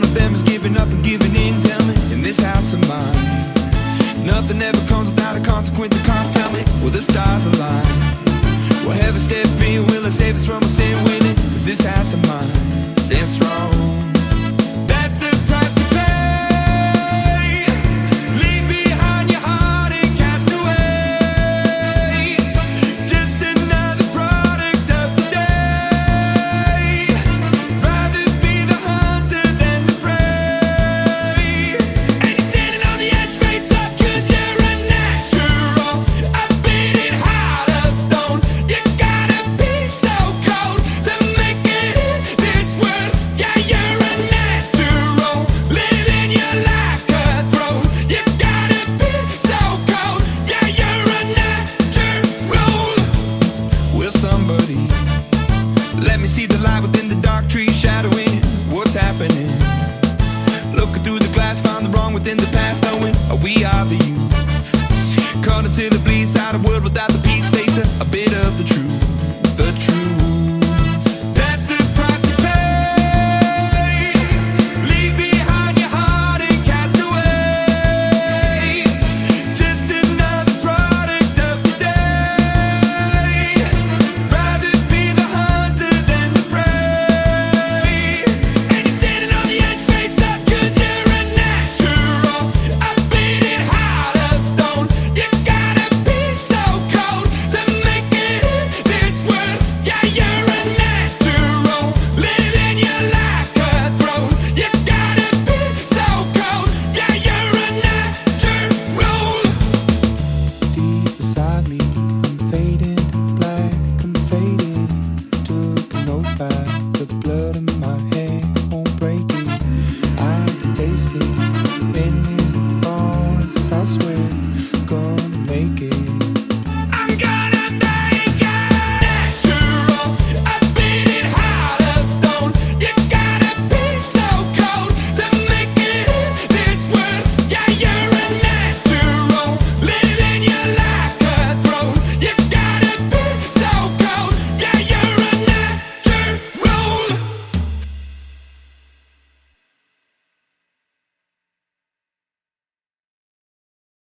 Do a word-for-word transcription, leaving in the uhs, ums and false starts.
of them is giving up and giving in. Tell me, in this house of mine, nothing ever comes without a consequence or cost. Tell me, will the stars align? Will heaven step in? Will it save us from our sin? Will it? 'Cause this house of mine stands strong. That's the price to pay. Leave behind your heart and cast away. Just another product of today. Rather be the hunter than the prey. And you're standing on the edge, face up, 'cause you're a natural. A beating heart of stone. You gotta be so cold to make it in this world. Yeah, you're a natural. Living your life cutthroat. You gotta be so cold. Yeah, you're a natural. Will somebody let me see the light within the dark trees shadowing what's happening? Looking through the glass, found the wrong within the past, knowing we are the youth. Caught until it bleeds out, a world without the peace, face a, a bit of the truth.